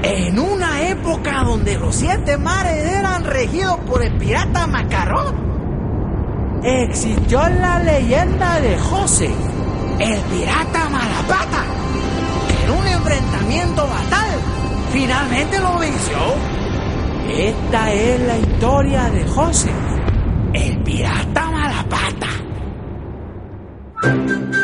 En una época donde los 7 mares eran regidos por el pirata Macarrón, existió la leyenda de José, el pirata Malapata, que en un enfrentamiento fatal finalmente lo venció. Esta es la historia de José, el pirata Malapata.